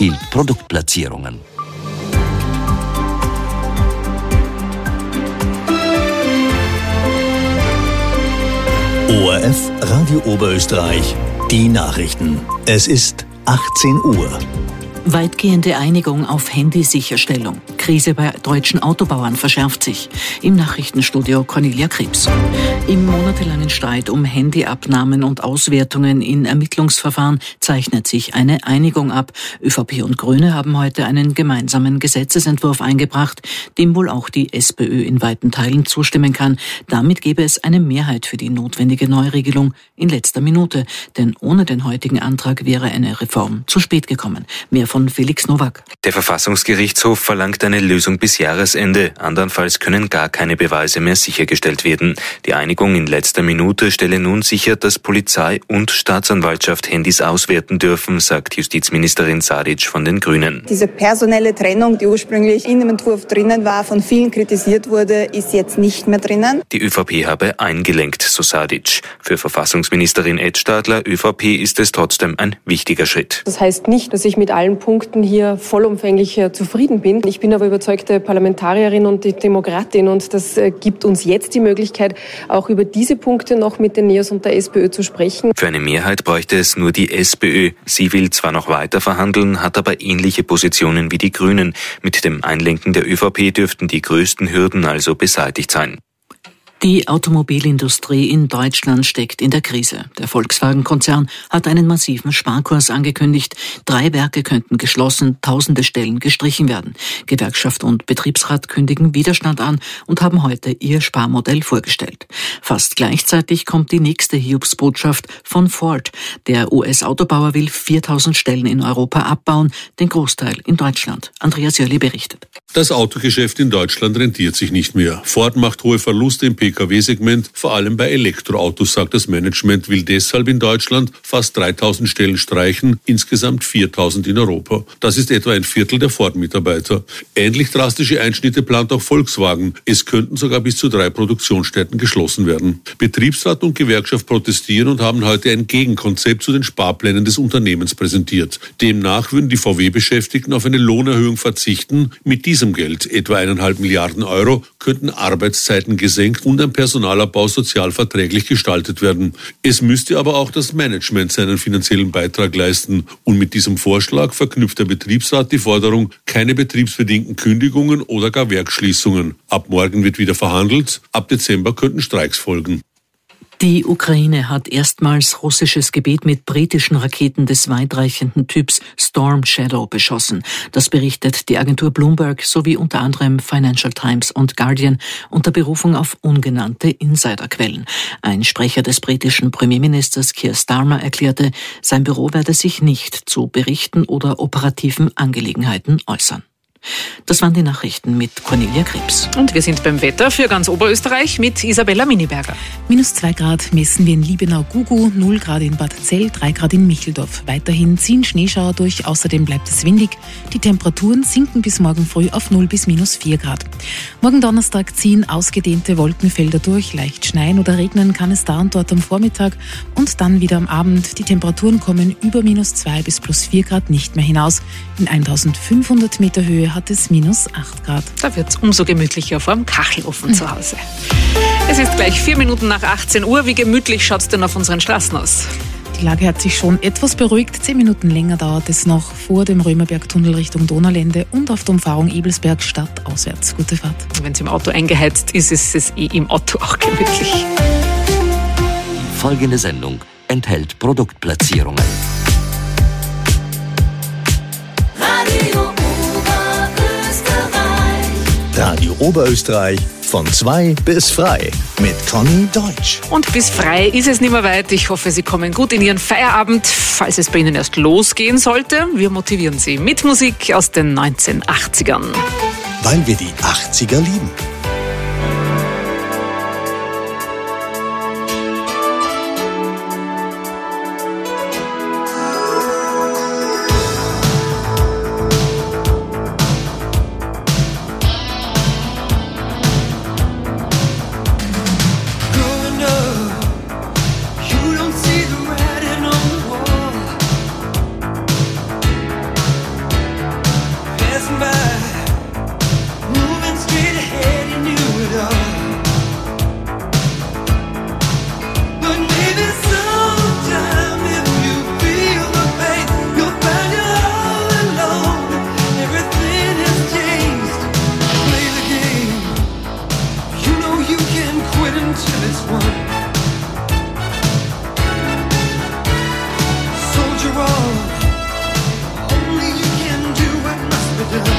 enthielt Produktplatzierungen. ORF Radio Oberösterreich, die Nachrichten. Es ist 18 Uhr. Weitgehende Einigung auf Handysicherstellung. Krise bei deutschen Autobauern verschärft sich. Im Nachrichtenstudio Cornelia Krebs. Im monatelangen Streit um Handyabnahmen und Auswertungen in Ermittlungsverfahren zeichnet sich eine Einigung ab. ÖVP und Grüne haben heute einen gemeinsamen Gesetzesentwurf eingebracht, dem wohl auch die SPÖ in weiten Teilen zustimmen kann. Damit gäbe es eine Mehrheit für die notwendige Neuregelung in letzter Minute. Denn ohne den heutigen Antrag wäre eine Reform zu spät gekommen. Mehr von Felix Nowak. Der Verfassungsgerichtshof verlangt eine Lösung bis Jahresende. Andernfalls können gar keine Beweise mehr sichergestellt werden. Die Einigung in letzter Minute stelle nun sicher, dass Polizei und Staatsanwaltschaft Handys auswerten dürfen, sagt Justizministerin Sadic von den Grünen. Diese personelle Trennung, die ursprünglich in dem Entwurf drinnen war, von vielen kritisiert wurde, ist jetzt nicht mehr drinnen. Die ÖVP habe eingelenkt, so Sadic. Für Verfassungsministerin Edstadler, ÖVP, ist es trotzdem ein wichtiger Schritt. Das heißt nicht, dass ich mit allen Punkten hier vollumfänglich zufrieden bin. Ich bin aber überzeugte Parlamentarierin und die Demokratin und das gibt uns jetzt die Möglichkeit, auch über diese Punkte noch mit den NEOS und der SPÖ zu sprechen. Für eine Mehrheit bräuchte es nur die SPÖ. Sie will zwar noch weiter verhandeln, hat aber ähnliche Positionen wie die Grünen. Mit dem Einlenken der ÖVP dürften die größten Hürden also beseitigt sein. Die Automobilindustrie in Deutschland steckt in der Krise. Der Volkswagen-Konzern hat einen massiven Sparkurs angekündigt. 3 Werke könnten geschlossen, tausende Stellen gestrichen werden. Gewerkschaft und Betriebsrat kündigen Widerstand an und haben heute ihr Sparmodell vorgestellt. Fast gleichzeitig kommt die nächste Hiobsbotschaft von Ford. Der US-Autobauer will 4000 Stellen in Europa abbauen, den Großteil in Deutschland. Andreas Jörli berichtet. Das Autogeschäft in Deutschland rentiert sich nicht mehr. Ford macht hohe Verluste im PKW-Segment, vor allem bei Elektroautos, sagt das Management, will deshalb in Deutschland fast 3000 Stellen streichen, insgesamt 4000 in Europa. Das ist etwa ein Viertel der Ford-Mitarbeiter. Ähnlich drastische Einschnitte plant auch Volkswagen. Es könnten sogar bis zu 3 Produktionsstätten geschlossen werden. Betriebsrat und Gewerkschaft protestieren und haben heute ein Gegenkonzept zu den Sparplänen des Unternehmens präsentiert. Demnach würden die VW-Beschäftigten auf eine Lohnerhöhung verzichten. Mit diesem Geld, etwa 1,5 Milliarden Euro, könnten Arbeitszeiten gesenkt und ein Personalabbau sozial verträglich gestaltet werden. Es müsste aber auch das Management seinen finanziellen Beitrag leisten. Und mit diesem Vorschlag verknüpft der Betriebsrat die Forderung, keine betriebsbedingten Kündigungen oder gar Werksschließungen. Ab morgen wird wieder verhandelt, ab Dezember könnten Streiks folgen. Die Ukraine hat erstmals russisches Gebiet mit britischen Raketen des weitreichenden Typs Storm Shadow beschossen. Das berichtet die Agentur Bloomberg sowie unter anderem Financial Times und Guardian unter Berufung auf ungenannte Insiderquellen. Ein Sprecher des britischen Premierministers Keir Starmer erklärte, sein Büro werde sich nicht zu Berichten oder operativen Angelegenheiten äußern. Das waren die Nachrichten mit Cornelia Krebs. Und wir sind beim Wetter für ganz Oberösterreich mit Isabella Miniberger. -2 Grad messen wir in Liebenau-Gugu, 0 Grad in Bad Zell, 3 Grad in Micheldorf. Weiterhin ziehen Schneeschauer durch, außerdem bleibt es windig. Die Temperaturen sinken bis morgen früh auf 0 bis -4 Grad. Morgen Donnerstag ziehen ausgedehnte Wolkenfelder durch, leicht schneien oder regnen kann es da und dort am Vormittag und dann wieder am Abend. Die Temperaturen kommen über -2 bis +4 Grad nicht mehr hinaus. In 1500 Meter Höhe hat es -8 Grad. Da wird es umso gemütlicher vor dem Kachelofen zu Hause. Es ist gleich 4 Minuten nach 18 Uhr. Wie gemütlich schaut es denn auf unseren Straßen aus? Die Lage hat sich schon etwas beruhigt. 10 Minuten länger dauert es noch vor dem Römerbergtunnel Richtung Donaulände und auf der Umfahrung Ebelsberg stadtauswärts. Gute Fahrt. Wenn es im Auto eingeheizt ist, ist es im Auto auch gemütlich. Die folgende Sendung enthält Produktplatzierungen. Radio Oberösterreich von 2 bis frei mit Conny Deutsch. Und bis frei ist es nicht mehr weit. Ich hoffe, Sie kommen gut in Ihren Feierabend. Falls es bei Ihnen erst losgehen sollte, wir motivieren Sie mit Musik aus den 1980ern. Weil wir die 80er lieben. passing by, moving straight ahead, you knew it all. But maybe sometime if you feel the pain, you'll find you're all alone. Everything has changed. Play the game. You know you can quit until it's won. Soldier on. Only you can do what must be done.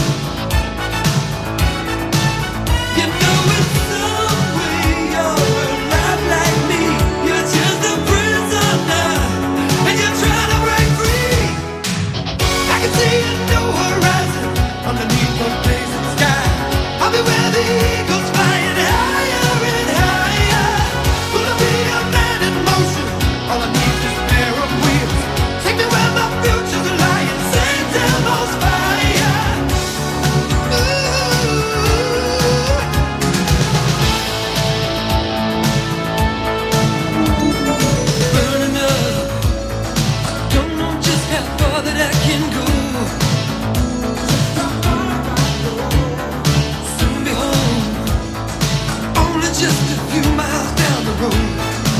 You know in some way you're alive like me. You're just a prisoner and you're trying to break free. I can see a new horizon underneath the blazing sky. I'll be where the eagles flying higher and higher. Gonna be a man in motion. All I need is a pair of wheels. Take me where my future's lying. Send down those fire. Burning up. Don't know just how far that I can go. Soon be home. Only just a few miles down the road.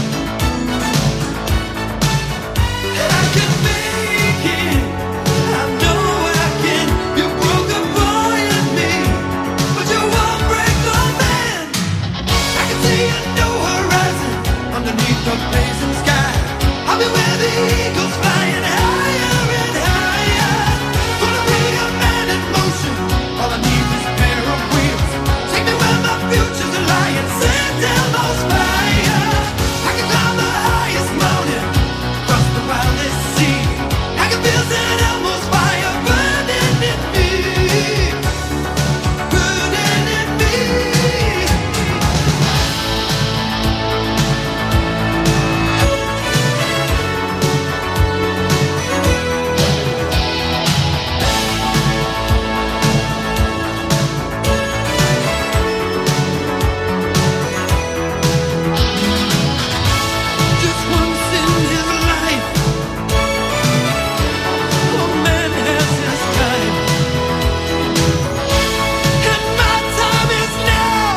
I can make it. I know I can. You broke a boy in me, but you won't break a man. I can see a new horizon underneath the blazing sky. I'll be where the eagles flying higher and higher. Gonna be a man in motion. All I need is a pair of wheels. Take me where my future's lying. Send down those fire. I can climb the highest mountain, cross the wildest sea. I can feel St. Elmo's fire burning in me, burning in me. Just once in his life, a man has his time, and my time is now.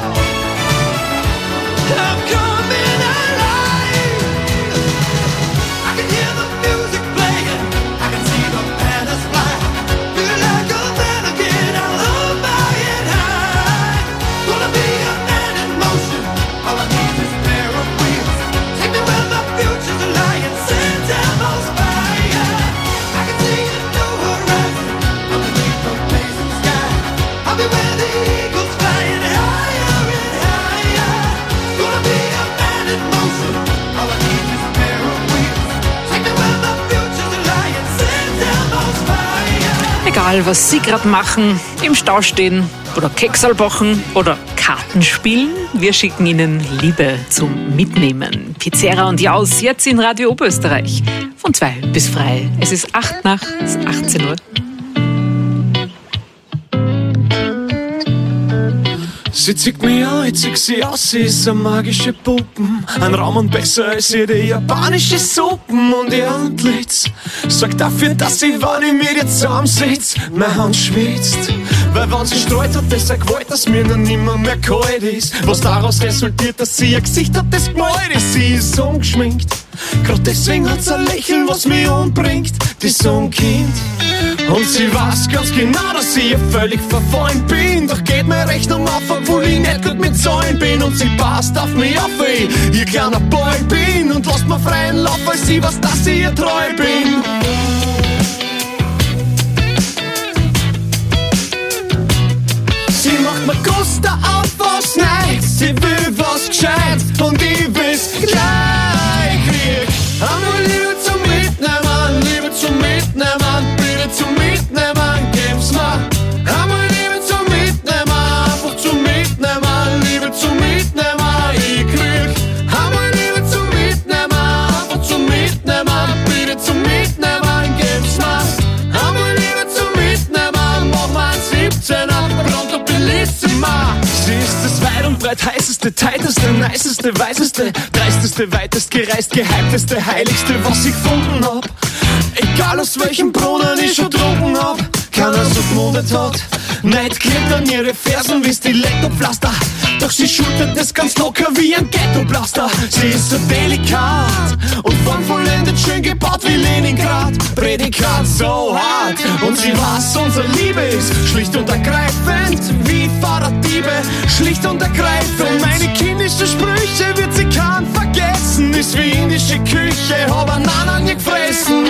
I'm coming alive. I can hear the music playing, I can see the banners fly. Feel like a man again, I'll hold my head high. Gonna be a man in motion. All I need is a pair of wheels. Take me where my future's lying. Send down those fire. I can see a new horizon underneath the blazing sky. I'll be where the eagles flying higher and higher. Gonna be a man in motion. All I need is a pair of wheels. Take me where my future's lying. Send down those fire. Egal, was Sie gerade machen, im Stau stehen oder Keksal backen oder Karten spielen, wir schicken Ihnen Liebe zum Mitnehmen. Pizzera und Jaus, jetzt in Radio Oberösterreich. Von 2 bis frei. Es ist 8 nach 18 Uhr. Sie zieht mich an, ich zieh sie aus, sie ist eine magische Puppen. Ein Raum und besser als jede japanische Suppen. Und ihr Antlitz sorgt dafür, dass sie, wenn ich mit ihr zusammensitz, meine Hand schwitzt. Weil wenn sie streut, hat das eine Gewalt, dass mir noch nimmer mehr kalt ist. Was daraus resultiert, dass sie ein Gesicht hat, das gemalt ist. Sie ist ungeschminkt, grad deswegen hat sie ein Lächeln, was mich umbringt. Die so ein Kind. Und sie weiß ganz genau, dass ich ihr völlig verfallen bin. Doch geht mir Rechnung auf, obwohl ich nicht gut mit Zahlen bin. Und sie passt auf mich auf, weil ich ihr kleiner Boy bin. Und lasst mir freien Lauf, weil sie weiß, dass ich ihr treu bin. Sie macht mir Guster auf, was nicht. Sie will was Gescheit und ich will's gleich krieg. Einmal Liebe zum Mitnehmen, Liebe zum Mitnehmen, bitte zum Mitnehmen, gib's mir. Einmal Liebe zum Mitnehmen, einfach zum Mitnehmen, Liebe zum Mitnehmen, ich krieg. Einmal Liebe zum Mitnehmen, einfach zum Mitnehmen, bitte zum Mitnehmen, gib's mir. Einmal Liebe zum Mitnehmen, mach mal ein 17er, pronto bellissima. Sie ist das weit und breit heißeste, tighteste, niceste, weiseste, dreisteste, weitest gereist, gehypteste, heiligste, was ich gefunden hab. Egal aus welchem Brunnen ich schon getrunken hab, kann also verwundet hat. Neid klebt an ihre Fersen wie Stilettopflaster, doch sie schultert es ganz locker wie ein Ghettoblaster. Sie ist so delikat und formvollendet schön gebaut wie Leningrad. Prädikat so hart und sie weiß, unsere Liebe ist schlicht und ergreifend wie Fahrraddiebe, schlicht und ergreifend. Meine kindischen Sprüche wird sie kaum vergessen, ist wie indische Küche, hab einen Nanan gefressen.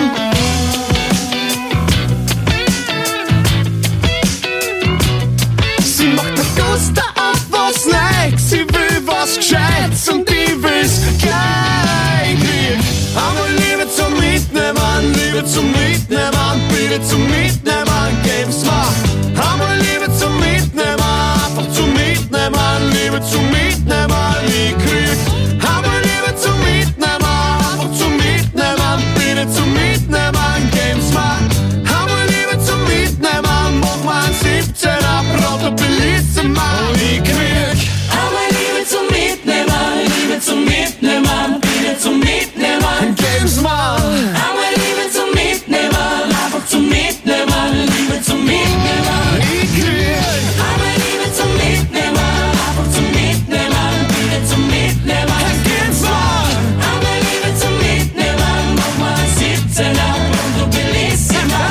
Sie macht den Guster auf was Neues, sie will was Gescheites und ich will's gleich krieg. Einmal Liebe zum Mitnehmen, Liebe zum Mitnehmen, bitte zum Mitnehmen, geben's mir. Einmal Liebe zum Mitnehmen, einfach zum Mitnehmen, Liebe zum Mitnehmen, ich krieg. Einmal Liebe zum Mitnehmen, einfach zum Mitnehmen, bitte zum Mitnehmen, geben's mir. Einmal Liebe zum Mitnehmen, mach mal ein 17er Brot, Bellissima, ich krieg. Einmal Liebe zum Mitnehmen, Liebe zum Mitnehmen, bitte zum Mitnehmen, geben's mir. Einmal Liebe zum Mitnehmen, einfach zum Mitnehmen, Liebe zum Mitnehmen, ich krieg. Einmal Liebe zum Mitnehmen, einfach zum Mitnehmen, bitte zum Mitnehmen, geben's mir. Einmal Liebe zum Mitnehmen, mach mal ein 17er Brot, Bellissima.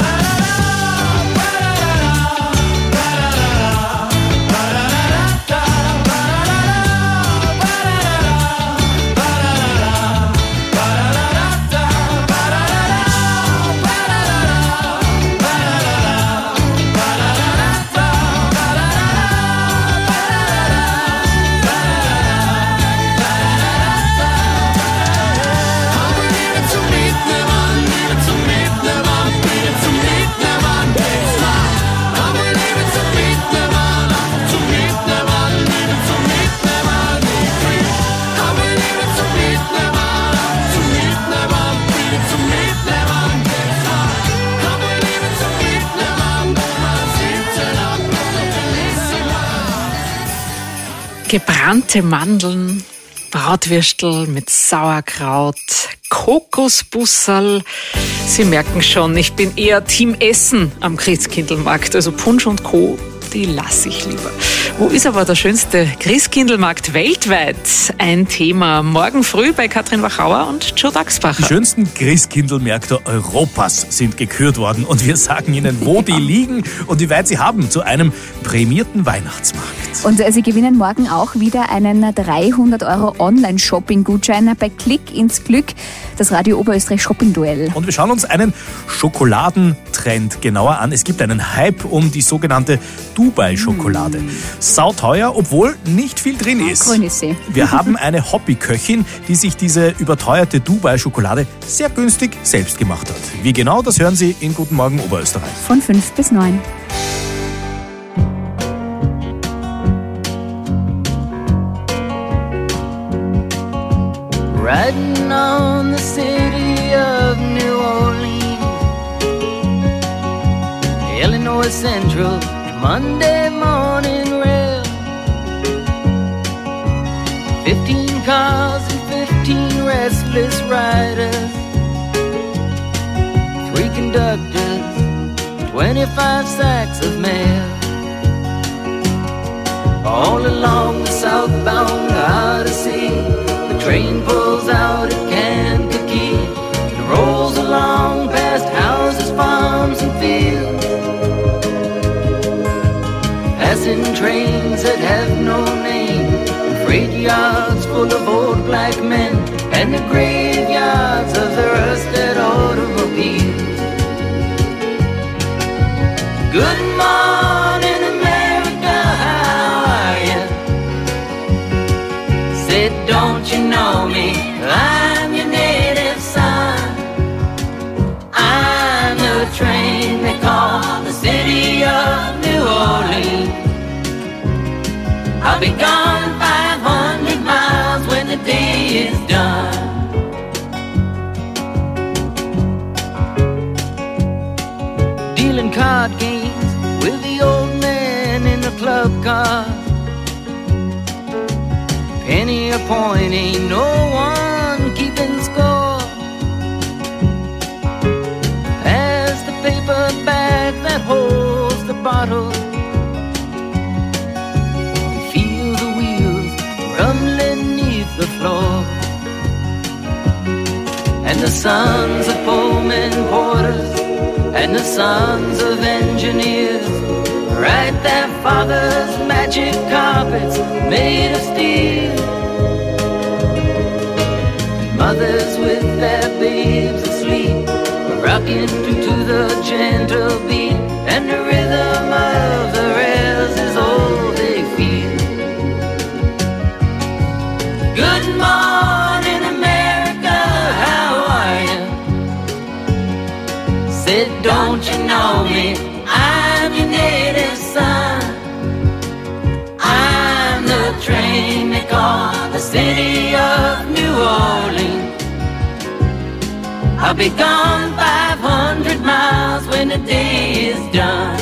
Gebrannte Mandeln, Bratwürstel mit Sauerkraut, Kokosbusserl. Sie merken schon, ich bin eher Team Essen am Christkindlmarkt. Also Punsch und Co., die lasse ich lieber. Wo ist aber der schönste Christkindlmarkt weltweit? Ein Thema morgen früh bei Katrin Wachauer und Joe Daxbacher. Die schönsten Christkindlmärkte Europas sind gekürt worden und wir sagen Ihnen, wo die liegen und wie weit sie haben zu einem prämierten Weihnachtsmarkt. Und Sie gewinnen morgen auch wieder einen 300 € Online-Shopping-Gutschein bei Klick ins Glück, das Radio Oberösterreich Shopping-Duell. Und wir schauen uns einen Schokoladentrend genauer an. Es gibt einen Hype um die sogenannte Dubai-Schokolade. Sauteuer, obwohl nicht viel drin ist. Grün ist sie. Wir haben eine Hobbyköchin, die sich diese überteuerte Dubai-Schokolade sehr günstig selbst gemacht hat. Wie genau, das hören Sie in Guten Morgen Oberösterreich. Von 5 bis 9. Riding on the city of New Orleans, Illinois Central, Monday morning rail. 15 cars and 15 restless riders, 3 conductors, 25 sacks of mail. All along the southbound Odyssey, the train pulls out at Kankakee and rolls along past houses, farms and fields, passing trains that have no name, and freight yards full of old black men, and the graveyards of the rusted automobiles. Good morning, America, how are you? Said, don't you know me? I'm your native son. I'm the train they call the city of New Orleans. I'll be gone 500 miles when the day is done. Dealing card games with the old man in the club car. Penny a point, ain't no one keeping score. Pass the paper bag that holds the bottle. Feel the wheels rumbling neath the floor. And the sons of Pullman porters and the sons of engineers ride their father's magic carpets made of steel. Mothers with their babes asleep, rocking to the gentle beat, and the rhythm of the rails is all they feel. Good morning, America, how are you? Said, don't you know me? I'm your native son. I'm the train they call the city of New Orleans. I'll be gone 500 miles when the day is done.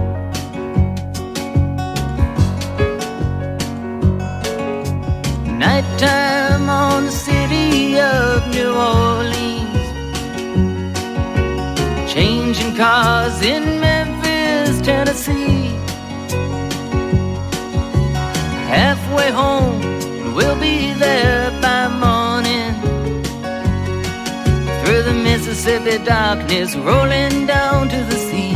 Nighttime on the city of New Orleans, changing cars in Memphis, Tennessee. Halfway home, we'll be there by morning. Through the Mississippi darkness, rolling down to the sea.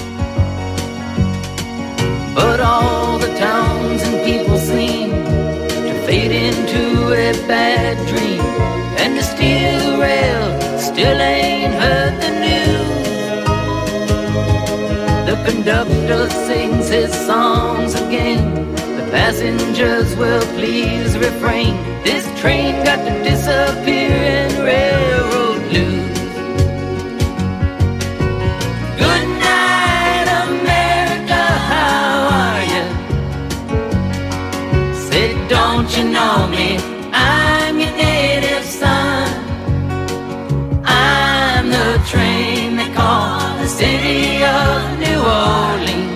But all the towns and people seem to fade into a bad dream, and the steel rail still ain't heard the news. The conductor sings his songs again. The passengers will please refrain. This train got to disappear in railroad blues. Good night, America, how are you? Say, don't you know me? I'm your native son. I'm the train they call the city of New Orleans.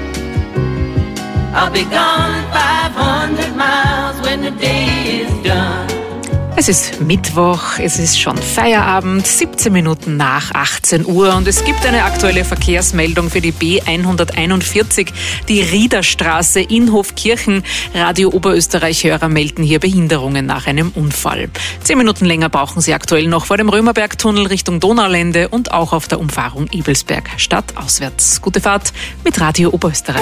I'll be gone 500 miles when the day is done. Es ist Mittwoch, es ist schon Feierabend, 17 Minuten nach 18 Uhr und es gibt eine aktuelle Verkehrsmeldung für die B141, die Riederstraße in Hofkirchen. Radio Oberösterreich-Hörer melden hier Behinderungen nach einem Unfall. 10 Minuten länger brauchen sie aktuell noch vor dem Römerbergtunnel Richtung Donaulände und auch auf der Umfahrung Ebelsberg stadtauswärts. Gute Fahrt mit Radio Oberösterreich.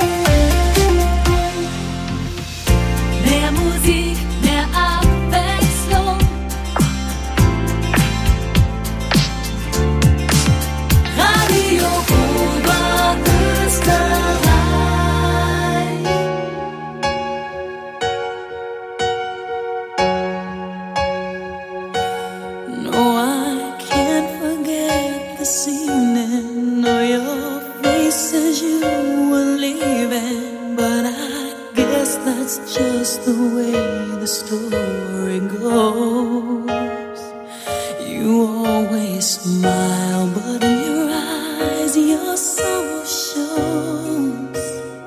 Just the way the story goes. You always smile, but in your eyes your soul shows.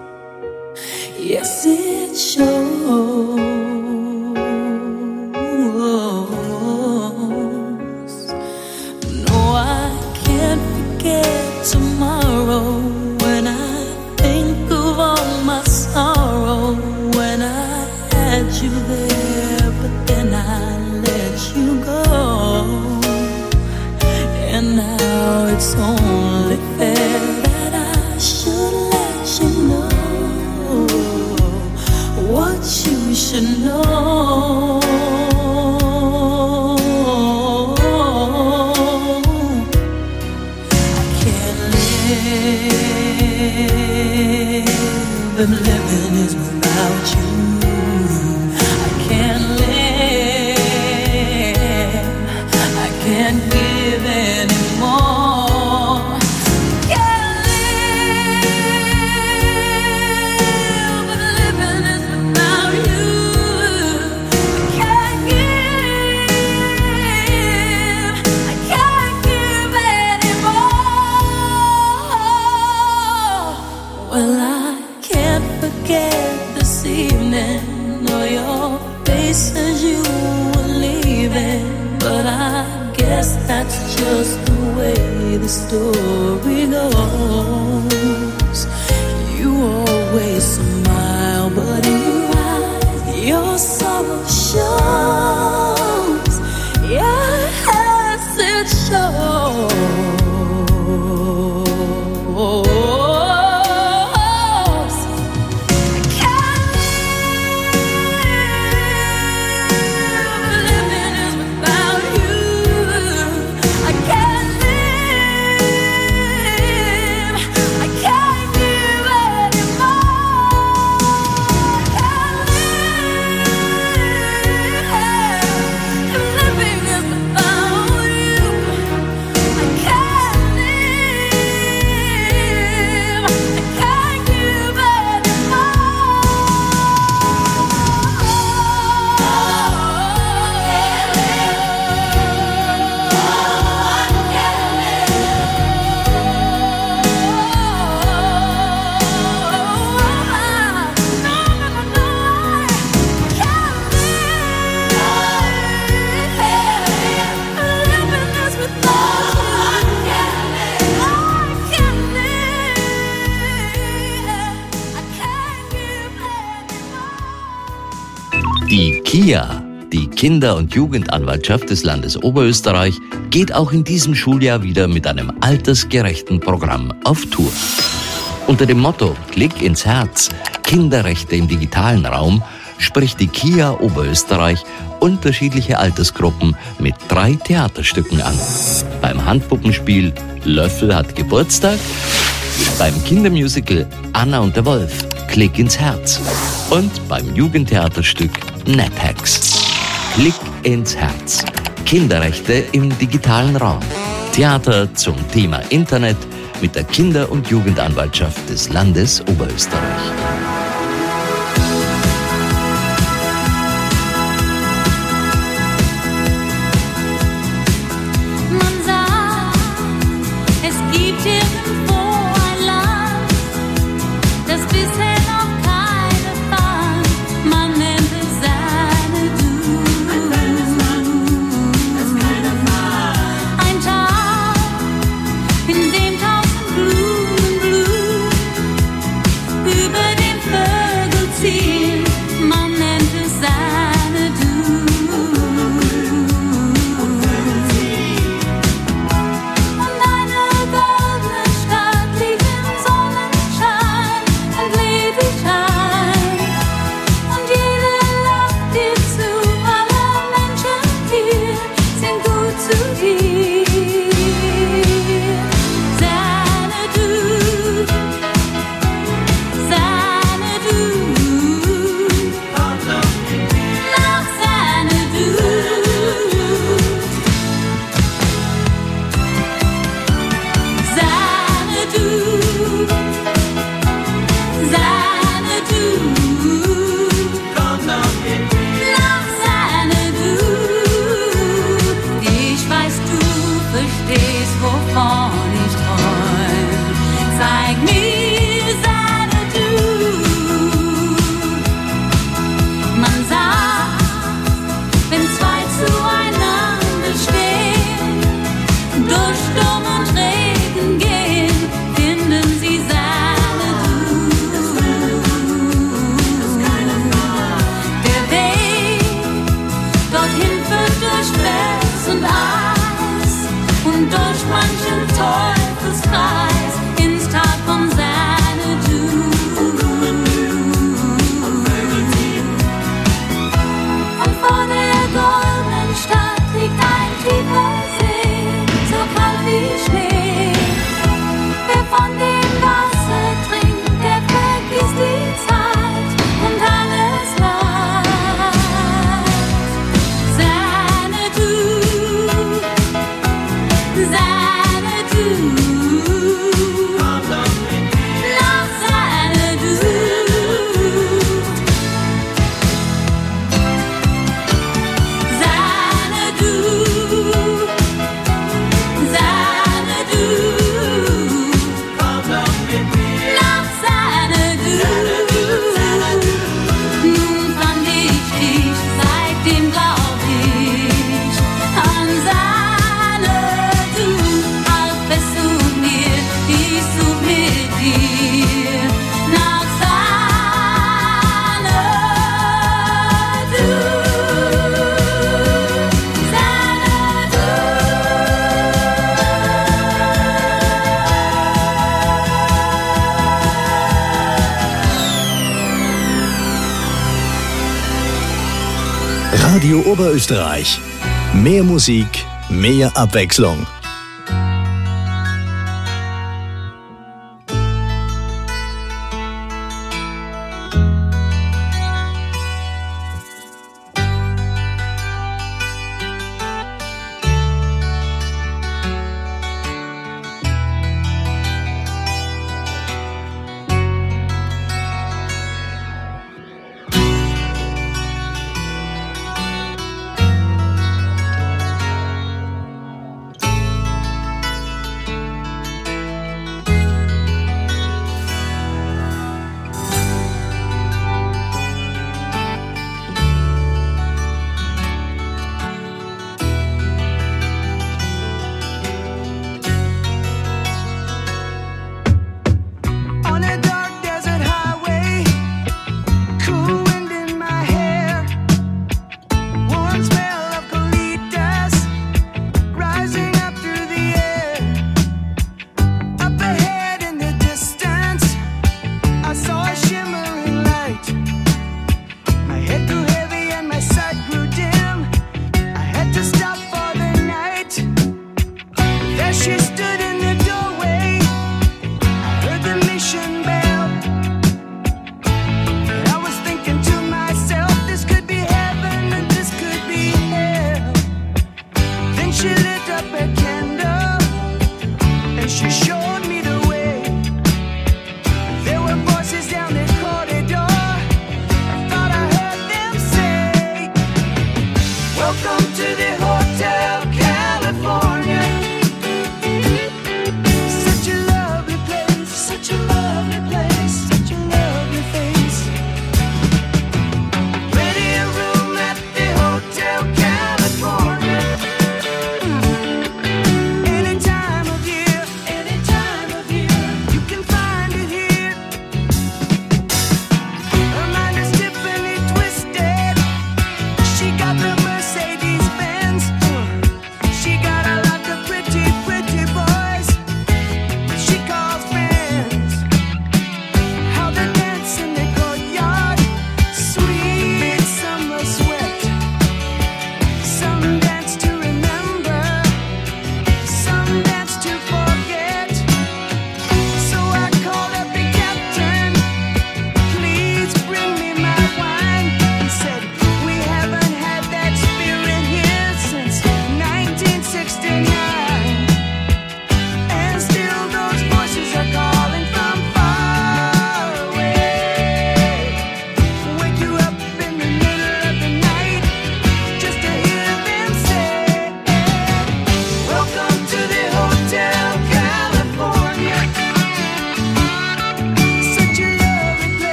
Yes, it shows. No, I can't forget tomorrow when I think of all my sorrow. You there, but then I let you go. And now it's only fair that I should let you know what you should know. I can't live, and living is without you. Can't give anymore. Can't live, but living is without you. I can't give anymore. Well, I can't forget this evening, or your face as you were leaving, but I guess that's just the way the story goes. KIA, die Kinder- und Jugendanwaltschaft des Landes Oberösterreich, geht auch in diesem Schuljahr wieder mit einem altersgerechten Programm auf Tour. Unter dem Motto Klick ins Herz, Kinderrechte im digitalen Raum, spricht die KIA Oberösterreich unterschiedliche Altersgruppen mit 3 Theaterstücken an. Beim Handpuppenspiel Löffel hat Geburtstag, beim Kindermusical Anna und der Wolf, Klick ins Herz und beim Jugendtheaterstück NetHacks. Klick ins Herz, Kinderrechte im digitalen Raum. Theater zum Thema Internet mit der Kinder- und Jugendanwaltschaft des Landes Oberösterreich. Radio Oberösterreich. Mehr Musik, mehr Abwechslung.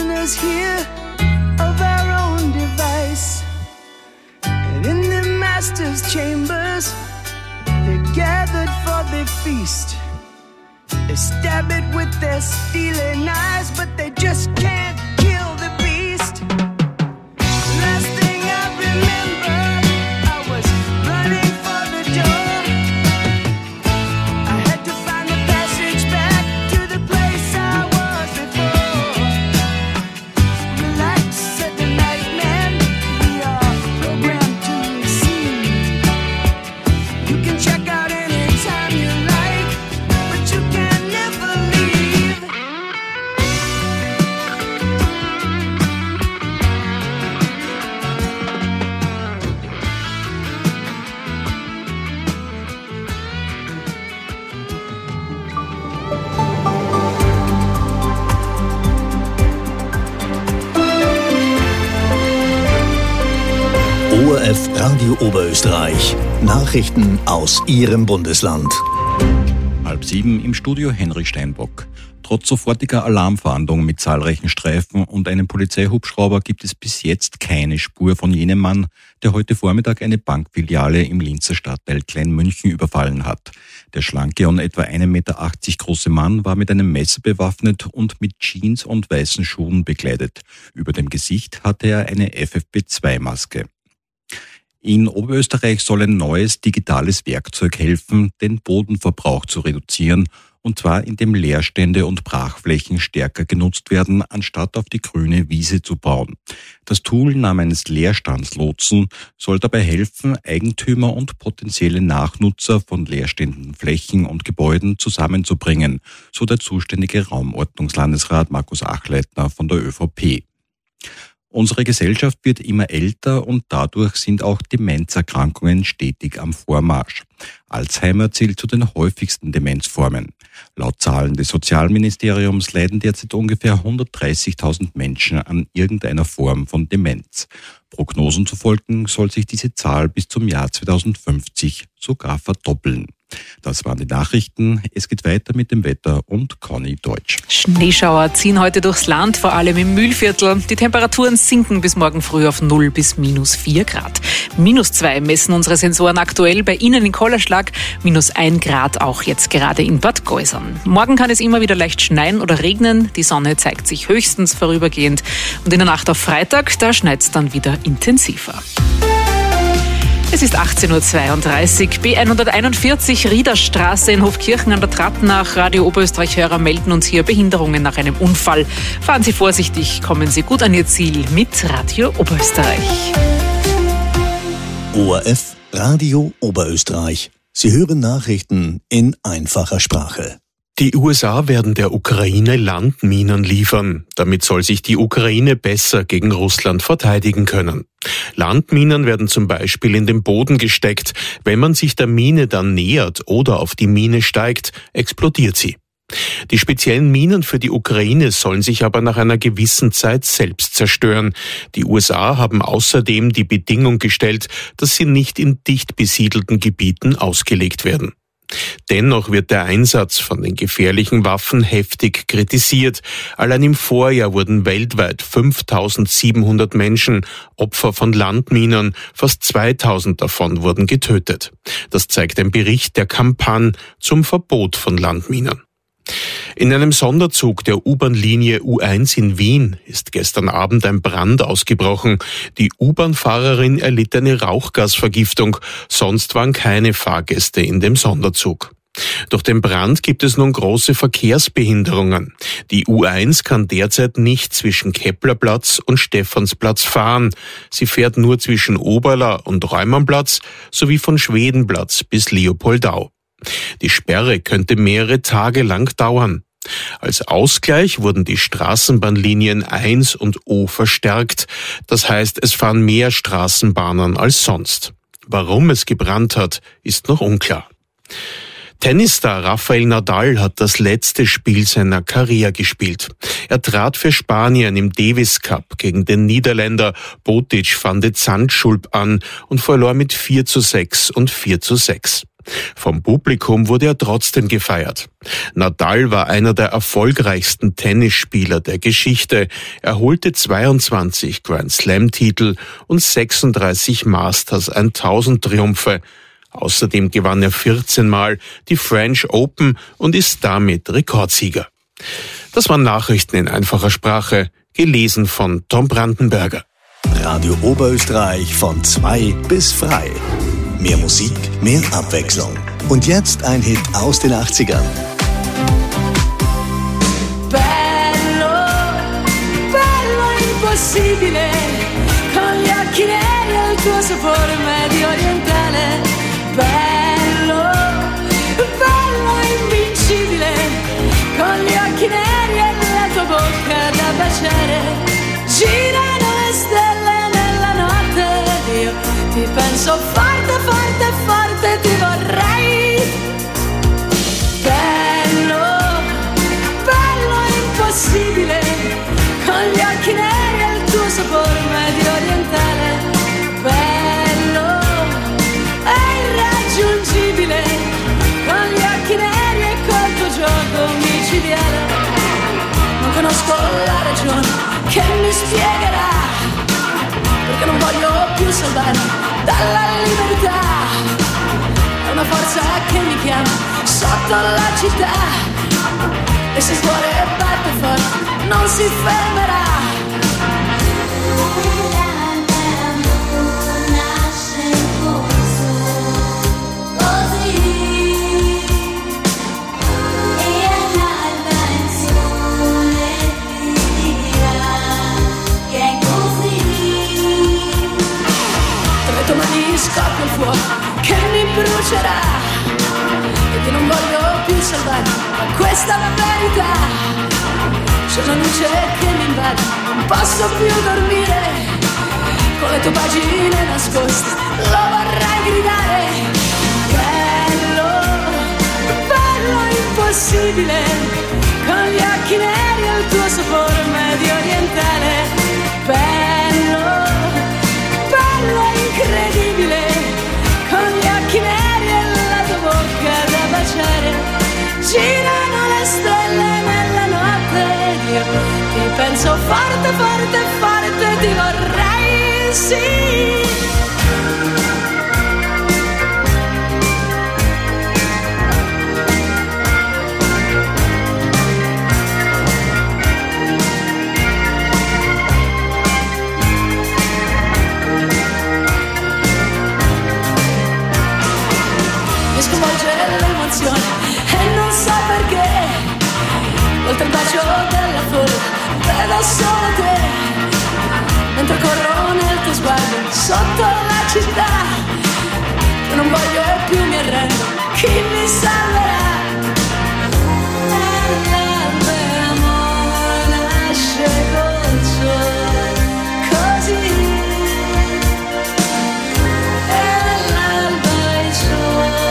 prisoners here of our own device. And in the master's chambers, they're gathered for the feast. They stab it with their steely knives, but they just can't kill the beast. Last thing I remember, I was running for the door. I had to find the passage back to the place I was before. Relax, said the night man, we are programmed to receive. You can check out anytime you like, but you can never leave. ORF Radio Oberösterreich. Nachrichten aus Ihrem Bundesland. 6:30 im Studio Henry Steinbock. Trotz sofortiger Alarmfahndung mit zahlreichen Streifen und einem Polizeihubschrauber gibt es bis jetzt keine Spur von jenem Mann, der heute Vormittag eine Bankfiliale im Linzer Stadtteil Kleinmünchen überfallen hat. Der schlanke und etwa 1,80 Meter große Mann war mit einem Messer bewaffnet und mit Jeans und weißen Schuhen bekleidet. Über dem Gesicht hatte er eine FFP2-Maske. In Oberösterreich soll ein neues digitales Werkzeug helfen, den Bodenverbrauch zu reduzieren, und zwar indem Leerstände und Brachflächen stärker genutzt werden, anstatt auf die grüne Wiese zu bauen. Das Tool namens Leerstandslotsen soll dabei helfen, Eigentümer und potenzielle Nachnutzer von leerstehenden Flächen und Gebäuden zusammenzubringen, so der zuständige Raumordnungslandesrat Markus Achleitner von der ÖVP. Unsere Gesellschaft wird immer älter und dadurch sind auch Demenzerkrankungen stetig am Vormarsch. Alzheimer zählt zu den häufigsten Demenzformen. Laut Zahlen des Sozialministeriums leiden derzeit ungefähr 130.000 Menschen an irgendeiner Form von Demenz. Prognosen zufolge soll sich diese Zahl bis zum Jahr 2050 sogar verdoppeln. Das waren die Nachrichten. Es geht weiter mit dem Wetter und Conny Deutsch. Schneeschauer ziehen heute durchs Land, vor allem im Mühlviertel. Die Temperaturen sinken bis morgen früh auf 0 bis -4 Grad. -2 messen unsere Sensoren aktuell bei Ihnen in Kollerschlag. -1 Grad auch jetzt gerade in Bad Geusern. Morgen kann es immer wieder leicht schneien oder regnen. Die Sonne zeigt sich höchstens vorübergehend. Und in der Nacht auf Freitag, da schneit es dann wieder intensiver. Es ist 18:32 Uhr, B141 Riederstraße in Hofkirchen an der Trattnach. Radio Oberösterreich-Hörer melden uns hier Behinderungen nach einem Unfall. Fahren Sie vorsichtig, kommen Sie gut an Ihr Ziel mit Radio Oberösterreich. ORF Radio Oberösterreich. Sie hören Nachrichten in einfacher Sprache. Die USA werden der Ukraine Landminen liefern. Damit soll sich die Ukraine besser gegen Russland verteidigen können. Landminen werden zum Beispiel in den Boden gesteckt. Wenn man sich der Mine dann nähert oder auf die Mine steigt, explodiert sie. Die speziellen Minen für die Ukraine sollen sich aber nach einer gewissen Zeit selbst zerstören. Die USA haben außerdem die Bedingung gestellt, dass sie nicht in dicht besiedelten Gebieten ausgelegt werden. Dennoch wird der Einsatz von den gefährlichen Waffen heftig kritisiert. Allein im Vorjahr wurden weltweit 5.700 Menschen Opfer von Landminen, fast 2.000 davon wurden getötet. Das zeigt ein Bericht der Kampagne zum Verbot von Landminen. In einem Sonderzug der U-Bahn-Linie U1 in Wien ist gestern Abend ein Brand ausgebrochen. Die U-Bahn-Fahrerin erlitt eine Rauchgasvergiftung, sonst waren keine Fahrgäste in dem Sonderzug. Durch den Brand gibt es nun große Verkehrsbehinderungen. Die U1 kann derzeit nicht zwischen Keplerplatz und Stephansplatz fahren. Sie fährt nur zwischen Oberla und Reumannplatz sowie von Schwedenplatz bis Leopoldau. Die Sperre könnte mehrere Tage lang dauern. Als Ausgleich wurden die Straßenbahnlinien 1 und O verstärkt. Das heißt, es fahren mehr Straßenbahnen als sonst. Warum es gebrannt hat, ist noch unklar. Tennisstar Rafael Nadal hat das letzte Spiel seiner Karriere gespielt. Er trat für Spanien im Davis Cup gegen den Niederländer Botic van de Zandschulp an und verlor mit 4:6 und 4:6. Vom Publikum wurde er trotzdem gefeiert. Nadal war einer der erfolgreichsten Tennisspieler der Geschichte. Er holte 22 Grand Slam-Titel und 36 Masters 1000 Triumphe. Außerdem gewann er 14 Mal die French Open und ist damit Rekordsieger. Das waren Nachrichten in einfacher Sprache, gelesen von Tom Brandenberger. Radio Oberösterreich von 2 bis frei. Mehr Musik, mehr Abwechslung. Und jetzt ein Hit aus den 80ern. Bello, bello impossibile, con gli occhi neri e il tuo sapore medio orientale. Bello, bello invincibile, con gli occhi neri e la tua bocca da baciare. Girano le stelle nella notte, io ti penso forte, forte, forte, ti vorrei. Bello, bello impossibile, con gli occhi neri e il tuo sapore medio orientale. Bello e irraggiungibile, con gli occhi neri e col tuo gioco micidiale. Non conosco la ragione che mi spiegherà perché non voglio più salvarmi dalla libertà. È una forza che mi chiama sotto la città, e se il cuore batte forte non si fermerà. Scoppia il fuoco che mi brucerà e che non voglio più salvare, ma questa è la verità. C'è una luce che mi invade, non posso più dormire, con le tue pagine nascoste lo vorrei gridare. Bello, bello impossibile, con gli occhi neri e il tuo sapore medio orientale. Bello, bello incredibile, con gli occhi neri e la tua bocca da baciare. Girano le stelle nella notte, io ti penso forte, forte, forte, ti vorrei, sì. E non so perché, oltre il bacio della folla vedo solo te, mentre corro nel tuo sguardo sotto la città. Io non voglio più, mi arrendo, chi mi salverà? L'amore nasce col sole, così, e l'alba il sole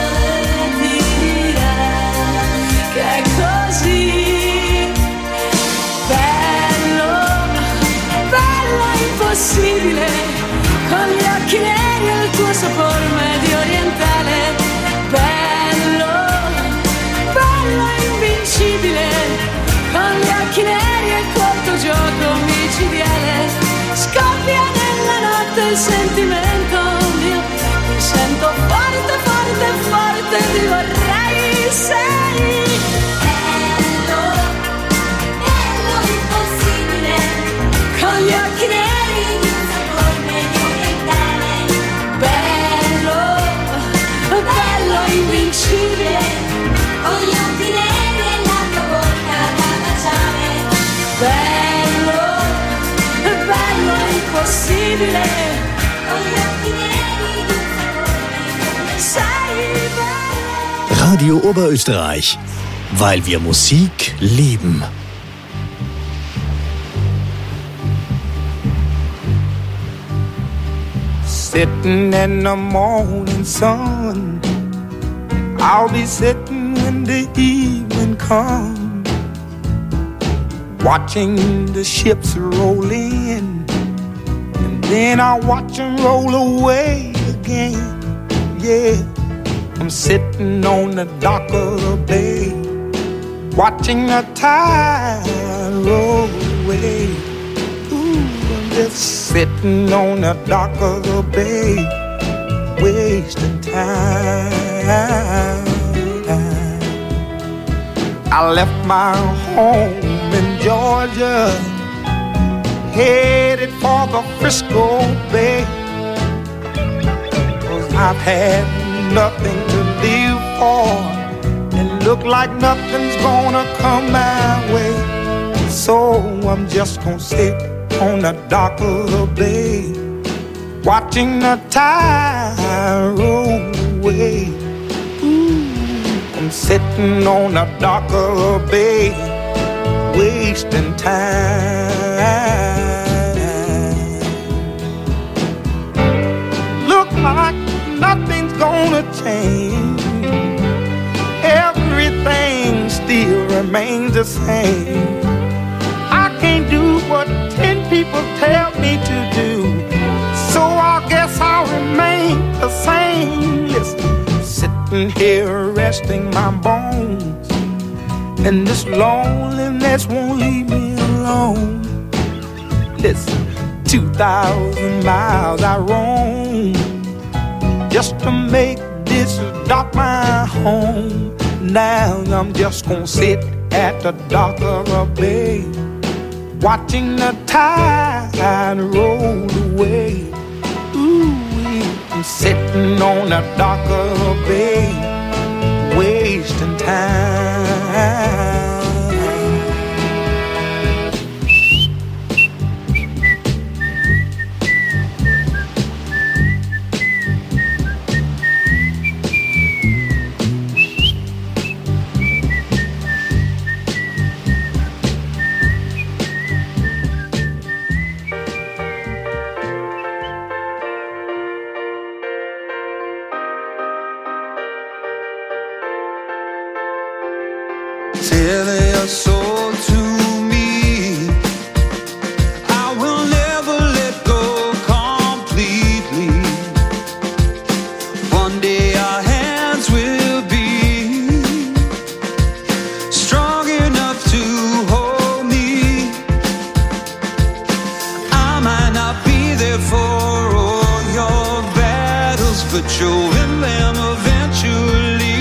è così. Bello, bello impossibile, con gli occhi neri e il tuo sapore medio orientale. Bello, bello invincibile, con gli occhi neri e col tuo gioco micidiale. Scoppia nella notte il sentimento mio, mi sento forte, forte, forte, ti vorrei, sei. Con gli occhi neri di un sapore medio orientale. Bello, bello invincibile, con gli occhi neri e la tua bocca da baciare. Bello, bello impossibile, con gli occhi neri di un sapore medio. Sei bello. Radio Oberösterreich, weil wir Musik lieben. Sitting in the morning sun, I'll be sitting when the evening comes, watching the ships roll in, and then I'll watch them roll away again. Yeah, I'm sitting on the dock of the bay, watching the tide roll away. Ooh, I'm just sitting on the dock of the bay, wasting time. I left my home in Georgia, headed for the Frisco Bay, 'cause I've had nothing to live for, and look like nothing's gonna come my way. So I'm just gonna sit on the dock of the bay, watching the tide roll away. Ooh, I'm sitting on the dock of the bay, wasting time. Look like nothing's gonna change, everything still remains the same. I can't do what 10 people tell me to do, so I guess I'll remain the same. Listen, sitting here resting my bones, and this loneliness won't leave me alone. Listen, 2,000 miles I roam just to make this dock my home. Now I'm just gonna sit at the dock of the bay, watching the tide roll away. Ooh, I'm sitting on the dock of the bay, wasting time. Selling your soul to me, I will never let go completely. One day our hands will be strong enough to hold me. I might not be there for all your battles, but you'll win them eventually.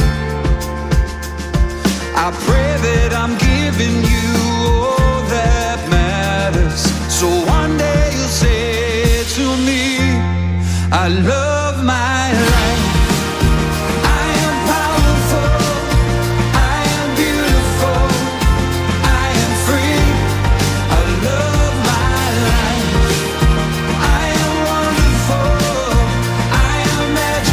I pray that I'm giving you all that matters, so one day you'll say to me, I love my life. I am powerful, I am beautiful, I am free. I love my life. I am wonderful, I am magical.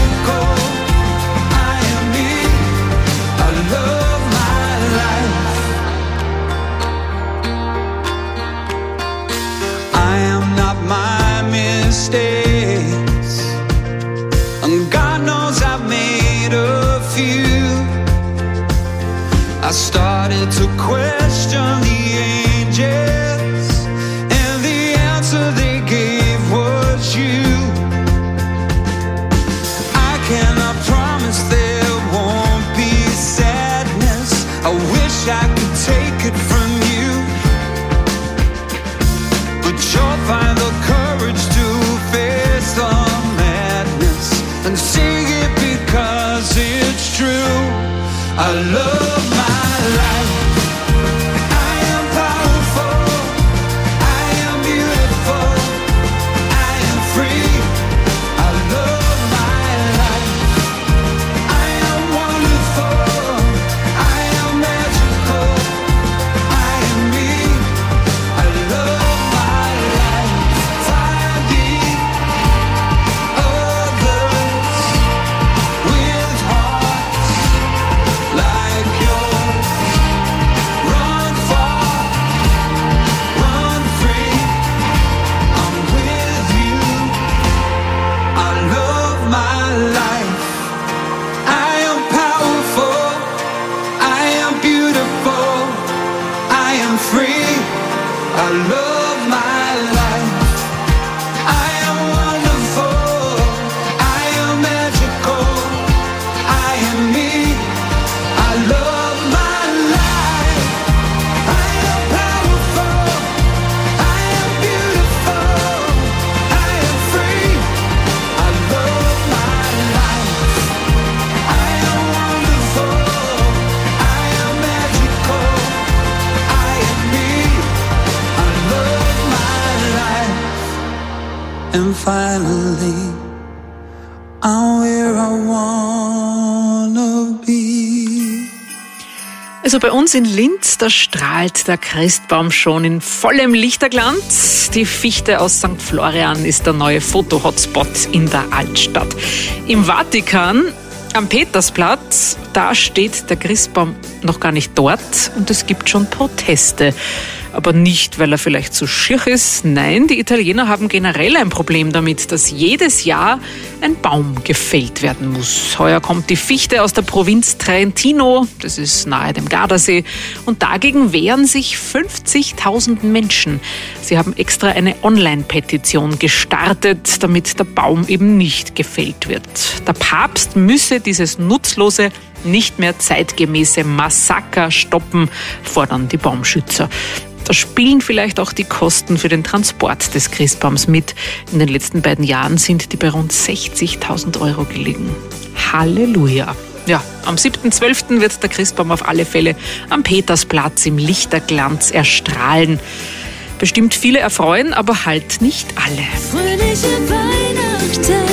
and finally I'm where I wanna be. Also bei uns in Linz, da strahlt der Christbaum schon in vollem Lichterglanz. Die Fichte aus St. Florian ist der neue Foto-Hotspot in der Altstadt. Im Vatikan, am Petersplatz, da steht der Christbaum noch gar nicht dort und es gibt schon Proteste. Aber nicht, weil er vielleicht zu schier ist. Nein, die Italiener haben generell ein Problem damit, dass jedes Jahr ein Baum gefällt werden muss. Heuer kommt die Fichte aus der Provinz Trentino, das ist nahe dem Gardasee, und dagegen wehren sich 50.000 Menschen. Sie haben extra eine Online-Petition gestartet, damit der Baum eben nicht gefällt wird. Der Papst müsse dieses nutzlose, nicht mehr zeitgemäße Massaker stoppen, fordern die Baumschützer. Da spielen vielleicht auch die Kosten für den Transport des Christbaums mit. In den letzten beiden Jahren sind die bei rund 60.000 Euro gelegen. Halleluja! Ja, am 7.12. wird der Christbaum auf alle Fälle am Petersplatz im Lichterglanz erstrahlen. Bestimmt viele erfreuen, aber halt nicht alle. Fröhliche Weihnachten.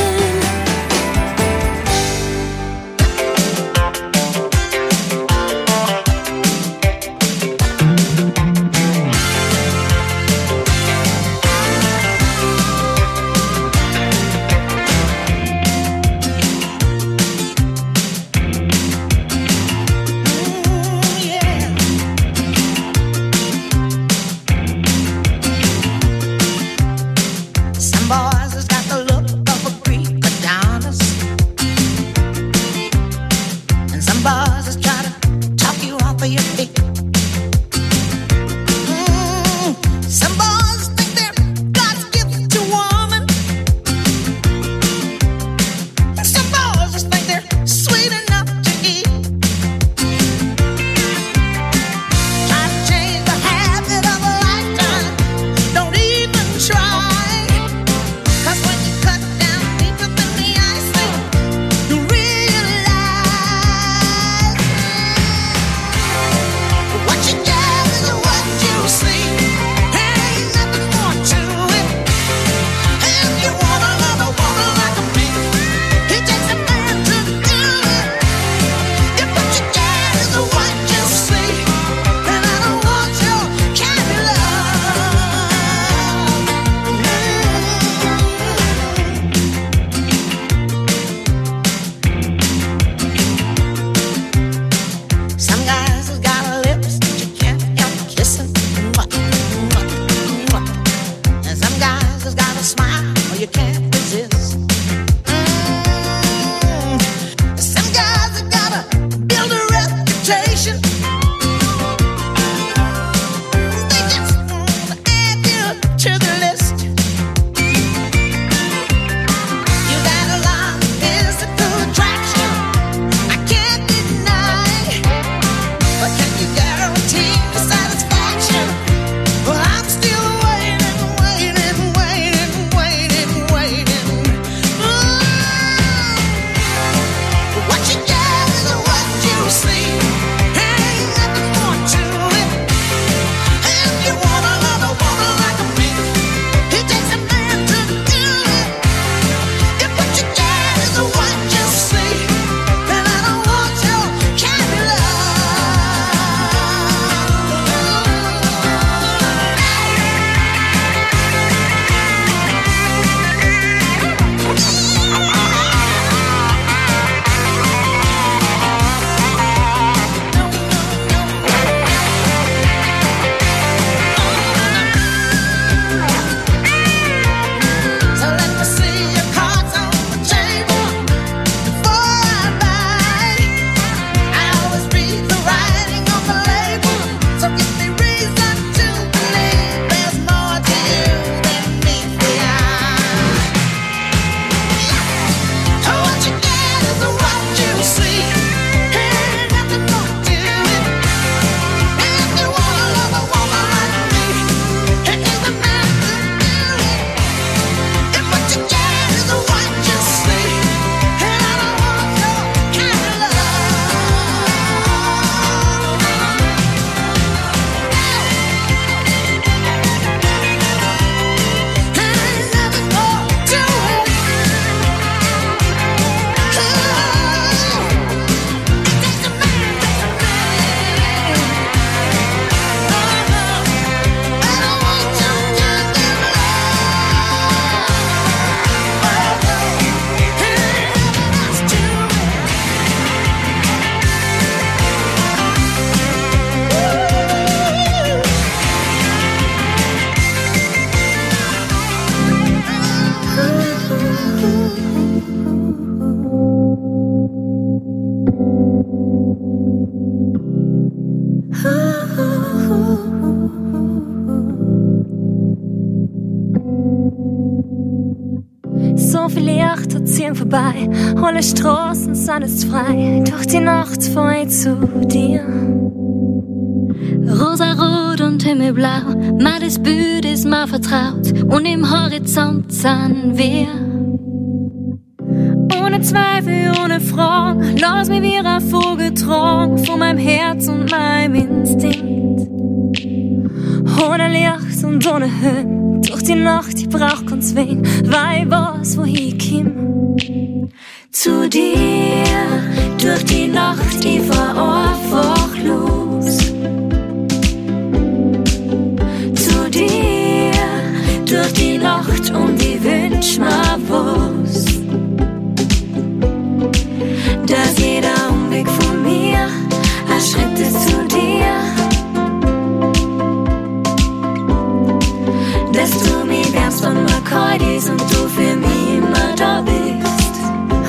Some boys has got the look so viel Lichter ziehen vorbei, alle Straßen sind jetzt frei, durch die Nacht fahr ich zu dir. Rosarot und Himmelblau, mir das Bild ist mir vertraut und im Horizont sind wir. Ohne Zweifel, ohne Fragen, lass mich wie ein Vogel tragen von meinem Herz und meinem Instinkt. Ohne Licht und ohne Höhen, durch die Nacht, ich brauch keinen Zwing, weil ich weiß, wo ich komm. Zu dir, durch die Nacht, ich fahr einfach los. Zu dir, durch die Nacht und ich wünsch mir was. Dass jeder Umweg von mir ein Schritt ist zu dir. Dass du mich wärmst, wenn mir kalt ist und du für mich immer da bist.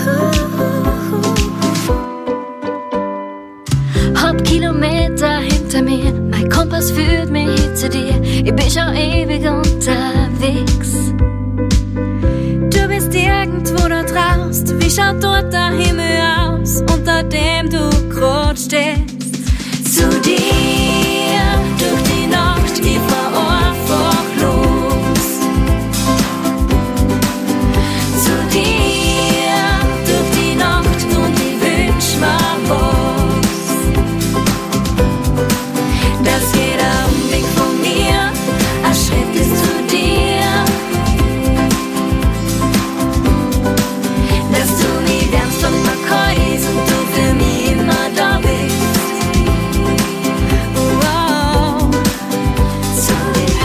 Hab Kilometer hinter mir, mein Kompass führt mich hin zu dir. Ich bin schon ewig unterwegs. Du bist irgendwo da draußen, wie schaut dort der Himmel aus, unter dem du grad stehst. Zu dir, durch die Nacht, ich fahr einfach los. Zu dir, durch die Nacht und ich wünsch mir was. Dass jeder Umweg von mir ein Schritt ist zu dir. Dass du mich wärmst und mir kalt ist und du für mich immer da bist. Wow. Zu dir.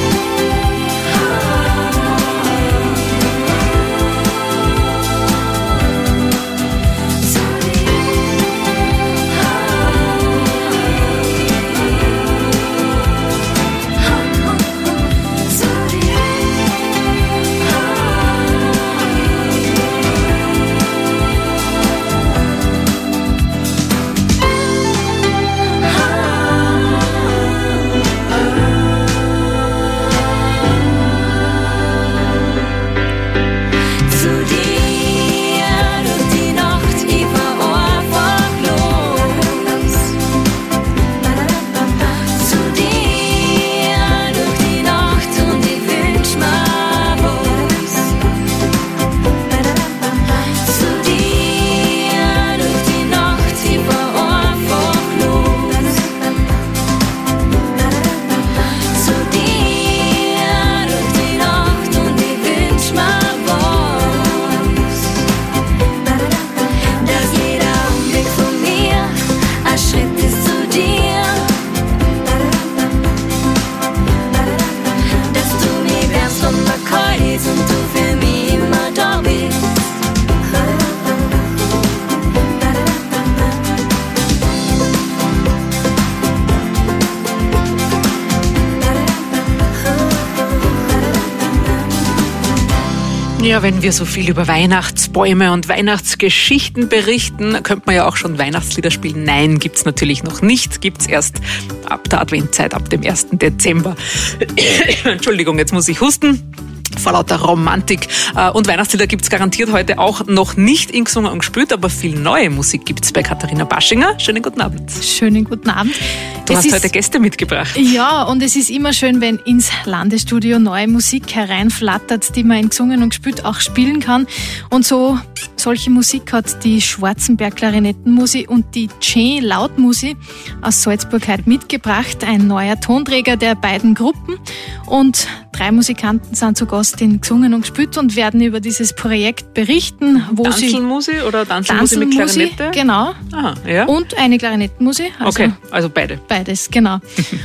Ja, wenn wir so viel über Weihnachtsbäume und Weihnachtsgeschichten berichten, könnte man ja auch schon Weihnachtslieder spielen. Nein, gibt's natürlich noch nicht. Gibt's erst ab der Adventzeit, ab dem 1. Dezember. Entschuldigung, jetzt muss ich husten. Vor lauter Romantik. Und Weihnachtslieder gibt's garantiert heute auch noch nicht in gesungen und gespielt, aber viel neue Musik gibt's bei Katharina Baschinger. Schönen guten Abend. Schönen guten Abend. Du hast heute Gäste mitgebracht. Ja, und es ist immer schön, wenn ins Landesstudio neue Musik hereinflattert, die man in gesungen und gespielt auch spielen kann. Und so solche Musik hat die Schwarzenberg Klarinettenmusi und die Che Lautmusi aus Salzburg heute mitgebracht. Ein neuer Tonträger der beiden Gruppen. Und 3 Musikanten sind zu Gast in gesungen und gespielt und werden über dieses Projekt berichten. Danzelmusi oder Danzelmusi mit Klarinette? Genau. Aha, ja. Und eine Klarinettenmusi. Okay, also beide. Beides, genau.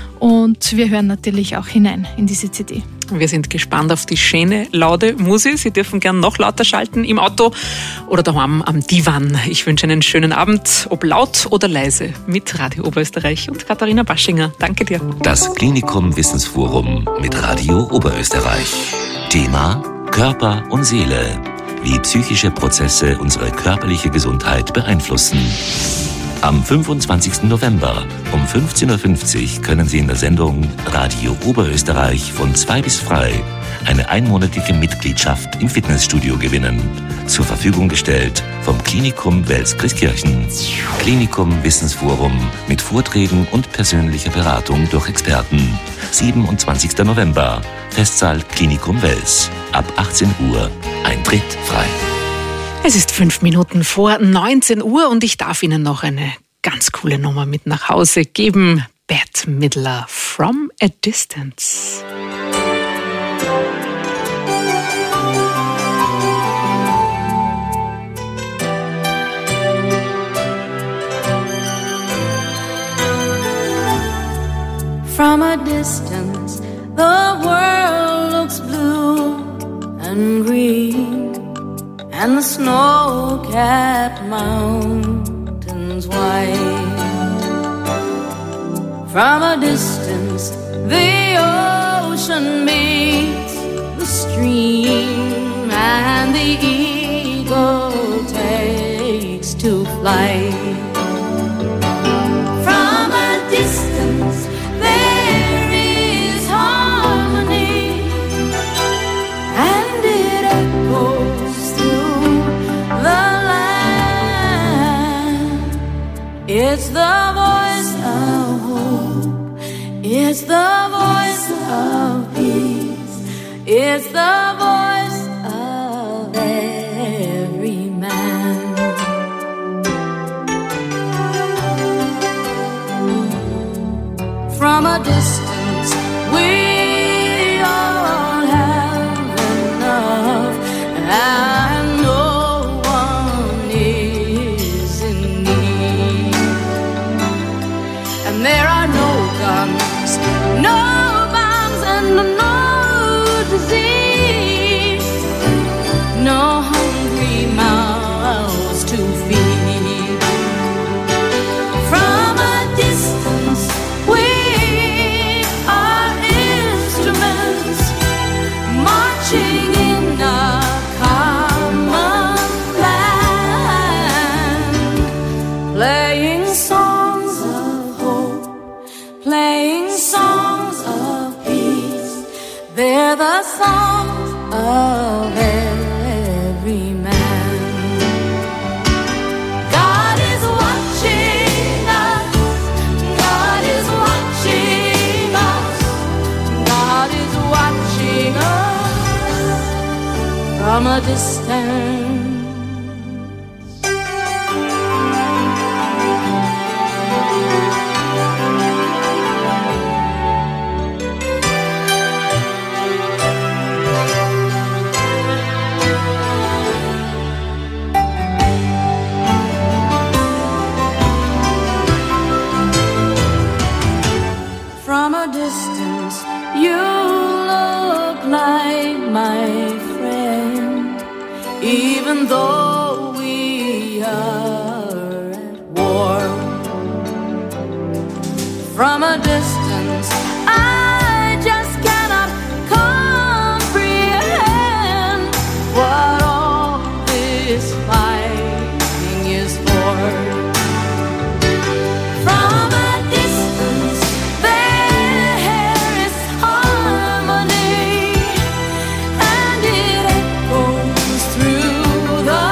Und wir hören natürlich auch hinein in diese CD. Wir sind gespannt auf die schöne, laute Musik. Sie dürfen gern noch lauter schalten im Auto oder daheim am Divan. Ich wünsche einen schönen Abend, ob laut oder leise, mit Radio Oberösterreich und Katharina Baschinger. Danke dir. Das Klinikum Wissensforum mit Radio Oberösterreich. Thema Körper und Seele. Wie psychische Prozesse unsere körperliche Gesundheit beeinflussen. Am 25. November um 15.50 Uhr können Sie in der Sendung Radio Oberösterreich von 2 bis frei eine einmonatige Mitgliedschaft im Fitnessstudio gewinnen. Zur Verfügung gestellt vom Klinikum Wels-Christkirchen. Klinikum Wissensforum mit Vorträgen und persönlicher Beratung durch Experten. 27. November, Festsaal Klinikum Wels. Ab 18 Uhr, Eintritt frei. Es ist 5 Minuten vor 19 Uhr und ich darf Ihnen noch eine ganz coole Nummer mit nach Hause geben. Bette Midler, From a Distance. From a distance, the world looks blue and green, and the snow-capped mountains white. From a distance, the ocean meets the stream, and the eagle takes to flight. From a distance, there is harmony, and it echoes through the land. It's the voice of hope, it's the voice of peace, it's the voice of every man. From a distance, we all have enough, and no one is in need. And there are no guns, no bombs, and no disease, no hungry mouths to feed. From a distance, we are instruments marching in a common plan, playing songs of hope, playing songs of peace. They're the songs of every man. God is watching us, God is watching us, God is watching us from a distance. From a distance, you look like my friend, even though we are at war. From a distance, I just cannot comprehend what all this fighting is for. From a distance, there is harmony, and it echoes through the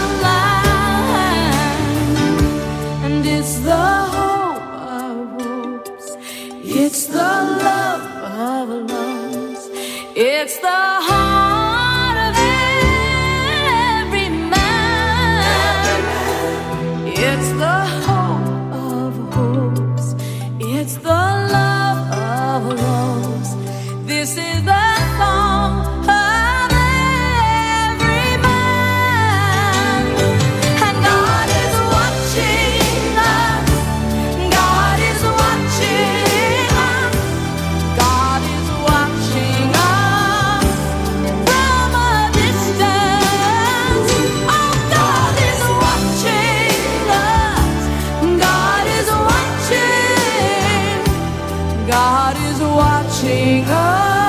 land. And it's the hope of hopes, it's the love of loves, it's the heart of every man. It's the hope of hopes, it's the love of a rose. This is the song of every man. And God is watching us, God is watching us, God is watching us from a distance. Oh, God is watching us, God is watching, God is watching us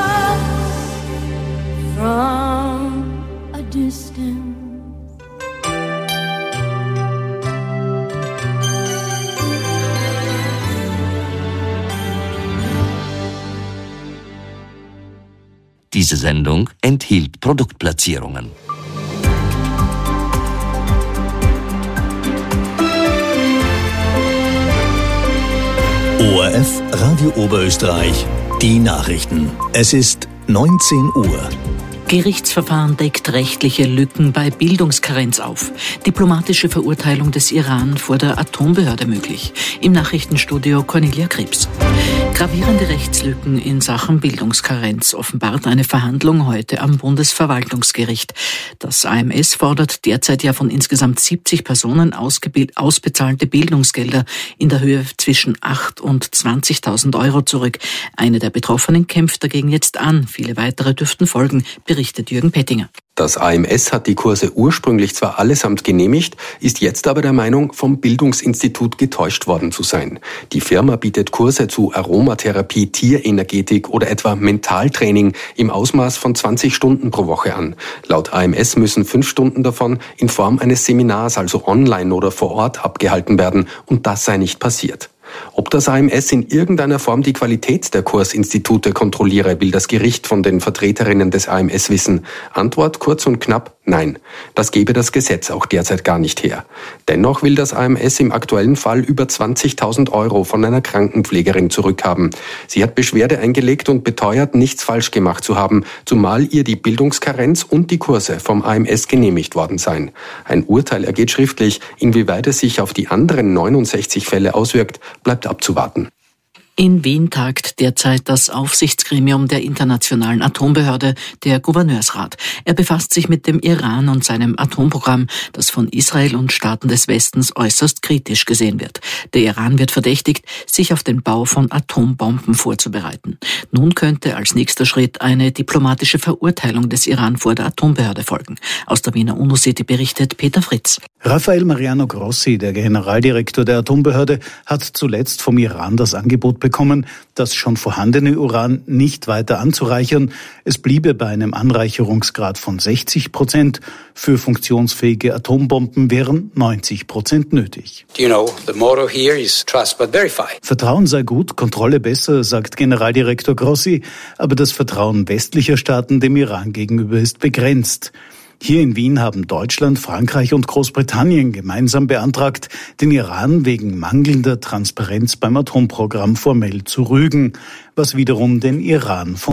from a distance. Diese Sendung enthielt Produktplatzierungen. ORF Radio Oberösterreich, die Nachrichten. Es ist 19 Uhr. Gerichtsverfahren deckt rechtliche Lücken bei Bildungskarenz auf. Diplomatische Verurteilung des Iran vor der Atombehörde möglich. Im Nachrichtenstudio Cornelia Krebs. Gravierende Rechtslücken in Sachen Bildungskarenz offenbart eine Verhandlung heute am Bundesverwaltungsgericht. Das AMS fordert derzeit ja von insgesamt 70 Personen ausbezahlte Bildungsgelder in der Höhe zwischen 8.000 und 20.000 Euro zurück. Eine der Betroffenen kämpft dagegen jetzt an. Viele weitere dürften folgen, berichtet Jürgen Pettinger. Das AMS hat die Kurse ursprünglich zwar allesamt genehmigt, ist jetzt aber der Meinung, vom Bildungsinstitut getäuscht worden zu sein. Die Firma bietet Kurse zu Aromatherapie, Tierenergetik oder etwa Mentaltraining im Ausmaß von 20 Stunden pro Woche an. Laut AMS müssen 5 Stunden davon in Form eines Seminars, also online oder vor Ort, abgehalten werden, und das sei nicht passiert. Ob das AMS in irgendeiner Form die Qualität der Kursinstitute kontrolliere, will das Gericht von den Vertreterinnen des AMS wissen. Antwort kurz und knapp: Nein. Das gebe das Gesetz auch derzeit gar nicht her. Dennoch will das AMS im aktuellen Fall über 20.000 Euro von einer Krankenpflegerin zurückhaben. Sie hat Beschwerde eingelegt und beteuert, nichts falsch gemacht zu haben, zumal ihr die Bildungskarenz und die Kurse vom AMS genehmigt worden seien. Ein Urteil ergeht schriftlich. Inwieweit es sich auf die anderen 69 Fälle auswirkt, bleibt abzuwarten. In Wien tagt derzeit das Aufsichtsgremium der Internationalen Atombehörde, der Gouverneursrat. Er befasst sich mit dem Iran und seinem Atomprogramm, das von Israel und Staaten des Westens äußerst kritisch gesehen wird. Der Iran wird verdächtigt, sich auf den Bau von Atombomben vorzubereiten. Nun könnte als nächster Schritt eine diplomatische Verurteilung des Iran vor der Atombehörde folgen. Aus der Wiener UNO-City berichtet Peter Fritz. Rafael Mariano Grossi, der Generaldirektor der Atombehörde, hat zuletzt vom Iran das Angebot bekommen, das schon vorhandene Uran nicht weiter anzureichern. Es bliebe bei einem Anreicherungsgrad von 60%. Für funktionsfähige Atombomben wären 90% nötig. The motto here is trust but verify. Vertrauen sei gut, Kontrolle besser, sagt Generaldirektor Grossi. Aber das Vertrauen westlicher Staaten dem Iran gegenüber ist begrenzt. Hier in Wien haben Deutschland, Frankreich und Großbritannien gemeinsam beantragt, den Iran wegen mangelnder Transparenz beim Atomprogramm formell zu rügen, was wiederum den Iran von